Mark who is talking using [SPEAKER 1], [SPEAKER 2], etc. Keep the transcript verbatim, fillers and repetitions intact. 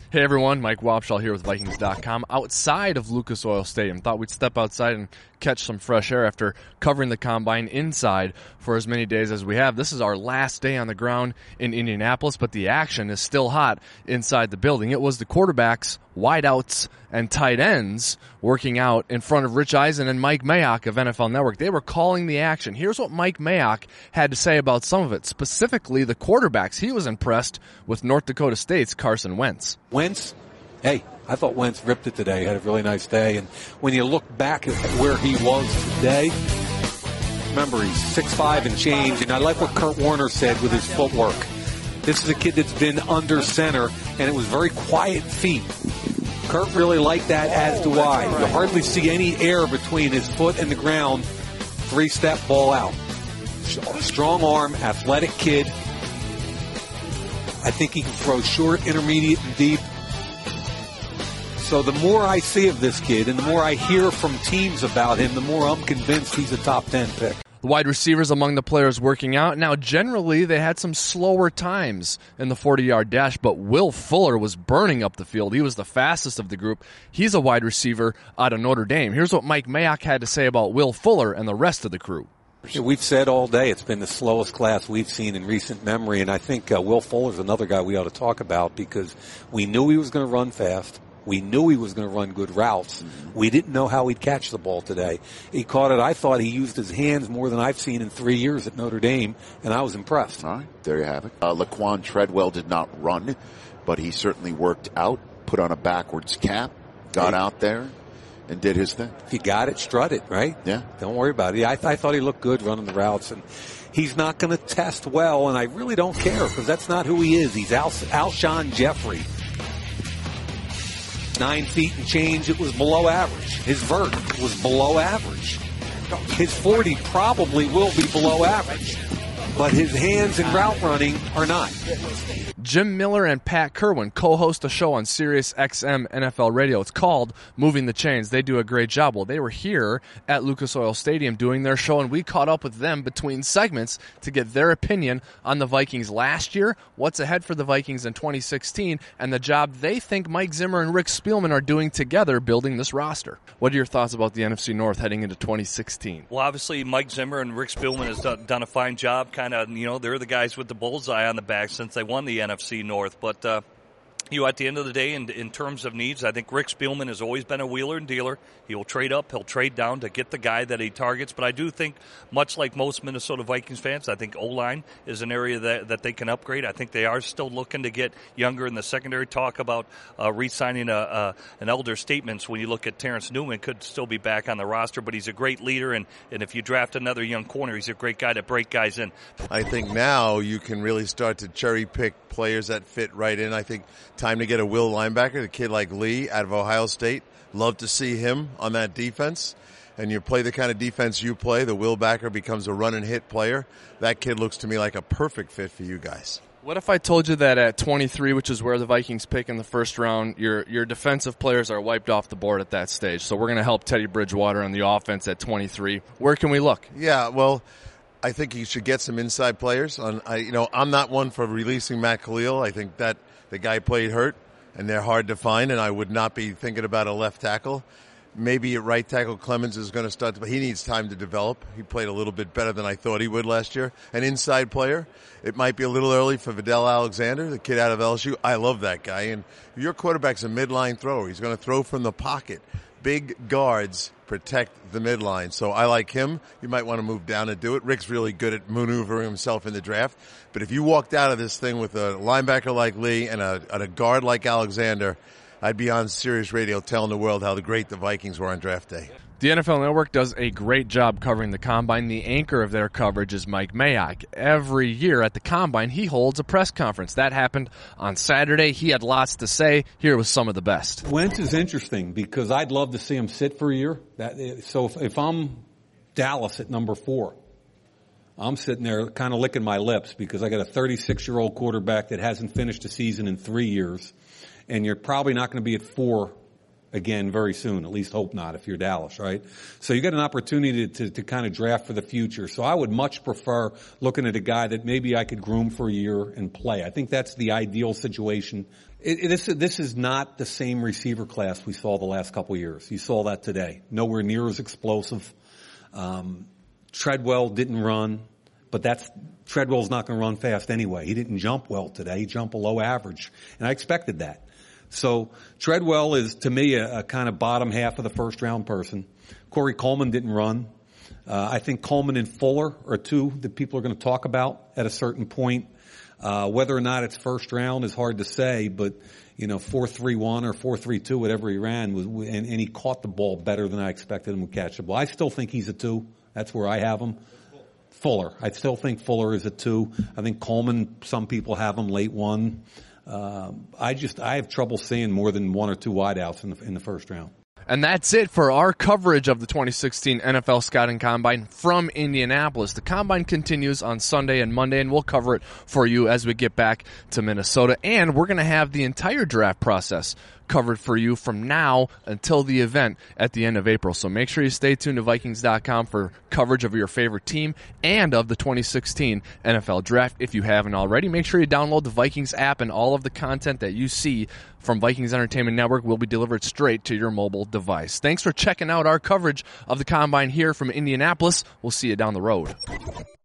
[SPEAKER 1] Hey everyone, Mike Wobschall here with Vikings dot com. Outside of Lucas Oil Stadium. Thought we'd step outside and catch some fresh air after covering the Combine inside for as many days as we have. This is our last day on the ground in Indianapolis, but the action is still hot inside the building. It was the quarterbacks, wideouts, and tight ends working out in front of Rich Eisen and Mike Mayock of N F L Network. They were calling the action. Here's what Mike Mayock had to say about some of it, specifically the quarterbacks. He was impressed with North Dakota State's Carson Wentz.
[SPEAKER 2] Wentz, hey, I thought Wentz ripped it today. He had a really nice day. And when you look back at where he was today, remember he's six five and change. And I like what Kurt Warner said with his footwork. This is a kid that's been under center, and it was very quiet feet. Kurt really liked that, as do I. You hardly see any air between his foot and the ground. Three-step ball out. Strong arm, athletic kid. I think he can throw short, intermediate, and deep. So the more I see of this kid and the more I hear from teams about him, the more I'm convinced he's a top ten pick.
[SPEAKER 1] The wide receivers among the players working out. Now, generally, they had some slower times in the forty-yard dash, but Will Fuller was burning up the field. He was the fastest of the group. He's a wide receiver out of Notre Dame. Here's what Mike Mayock had to say about Will Fuller and the rest of the crew.
[SPEAKER 2] Yeah, we've said all day it's been the slowest class we've seen in recent memory, and I think uh, Will Fuller's another guy we ought to talk about because we knew he was going to run fast. We knew he was going to run good routes. We didn't know how he'd catch the ball today. He caught it. I thought he used his hands more than I've seen in three years at Notre Dame, and I was impressed.
[SPEAKER 3] All right, there you have it. Uh, Laquan Treadwell did not run, but he certainly worked out, put on a backwards cap, got hey. out there, and did his thing.
[SPEAKER 2] If you got it, strut it, right?
[SPEAKER 3] Yeah.
[SPEAKER 2] Don't worry about it. I, th- I thought he looked good running the routes, and he's not going to test well, and I really don't care because that's not who he is. He's Al- Alshon Jeffrey. Nine feet and change, it was below average. His vert was below average. His forty probably will be below average, but his hands and route running are not.
[SPEAKER 1] Jim Miller and Pat Kerwin co-host a show on Sirius X M N F L Radio. It's called Moving the Chains. They do a great job. Well, they were here at Lucas Oil Stadium doing their show, and we caught up with them between segments to get their opinion on the Vikings last year, what's ahead for the Vikings in twenty sixteen, and the job they think Mike Zimmer and Rick Spielman are doing together building this roster. What are your thoughts about the N F C North heading into twenty sixteen?
[SPEAKER 4] Well, obviously, Mike Zimmer and Rick Spielman has done, done a fine job. Kind of, you know, they're the guys with the bullseye on the back since they won the N F C North. But, uh, you know, at the end of the day, in, in terms of needs, I think Rick Spielman has always been a wheeler and dealer. He will trade up, he'll trade down to get the guy that he targets. But I do think, much like most Minnesota Vikings fans, I think O-line is an area that, that they can upgrade. I think they are still looking to get younger in the secondary. Talk about uh, re-signing a, a, an elder statements when you look at Terrence Newman, could still be back on the roster, but he's a great leader. And, and if you draft another young corner, he's a great guy to break guys in.
[SPEAKER 5] I think now you can really start to cherry pick players that fit right in. I think time to get a will linebacker, a kid like Lee out of Ohio State. Love to see him on that defense. And you play the kind of defense you play, the will backer becomes a run and hit player. That kid looks to me like a perfect fit for you guys.
[SPEAKER 1] What if I told you that at twenty-three, which is where the Vikings pick in the first round, your your defensive players are wiped off the board at that stage? So we're going to help Teddy Bridgewater on the offense at twenty-three. Where can we look?
[SPEAKER 5] Yeah, well, I think you should get some inside players. On, I, you know, I'm not one for releasing Matt Khalil. I think that the guy played hurt, and they're hard to find, and I would not be thinking about a left tackle. Maybe at right tackle, Clemens is going to start, to, but he needs time to develop. He played a little bit better than I thought he would last year. An inside player, it might be a little early for Vidal Alexander, the kid out of L S U. I love that guy. And your quarterback's a midline thrower. He's going to throw from the pocket. Big guards protect the midline. So I like him. You might want to move down and do it. Rick's really good at maneuvering himself in the draft. But if you walked out of this thing with a linebacker like Lee and a, and a guard like Alexander, I'd be on Sirius Radio telling the world how great the Vikings were on draft day.
[SPEAKER 1] The N F L Network does a great job covering the Combine. The anchor of their coverage is Mike Mayock. Every year at the Combine, he holds a press conference. That happened on Saturday. He had lots to say. Here was some of the best.
[SPEAKER 2] Wentz is interesting because I'd love to see him sit for a year. That, so if, if I'm Dallas at number four, I'm sitting there kind of licking my lips because I got a thirty-six-year-old quarterback that hasn't finished a season in three years, and you're probably not going to be at four
[SPEAKER 6] again very soon. At least hope not if you're Dallas, right? So you got an opportunity to, to, to kind of draft for the future. So I would much prefer looking at a guy that maybe I could groom for a year and play. I think that's the ideal situation. It, it, this, this is not the same receiver class we saw the last couple of years. You saw that today. Nowhere near as explosive. Um, Treadwell didn't run, but that's Treadwell's not going to run fast anyway. He didn't jump well today. He jumped below average, and I expected that. So Treadwell is, to me, a, a kind of bottom half of the first-round person. Corey Coleman didn't run. Uh, I think Coleman and Fuller are two that people are going to talk about at a certain point. Uh, whether or not it's first round is hard to say, but, you know, four three one or four three two, whatever he ran, was, and, and he caught the ball better than I expected him to catch the ball. I still think he's a two. That's where I have him. Fuller. I still think Fuller is a two. I think Coleman, some people have him late one. Uh, I just, I have trouble seeing more than one or two wideouts in the, in the first round.
[SPEAKER 1] And that's it for our coverage of the twenty sixteen N F L Scouting Combine from Indianapolis. The Combine continues on Sunday and Monday, and we'll cover it for you as we get back to Minnesota. And we're going to have the entire draft process covered for you from now until the event at the end of April. So make sure you stay tuned to Vikings dot com for coverage of your favorite team and of the twenty sixteen N F L Draft. If you haven't already, make sure you download the Vikings app, and all of the content that you see from Vikings Entertainment Network will be delivered straight to your mobile device. Thanks for checking out our coverage of the Combine here from Indianapolis. We'll see you down the road.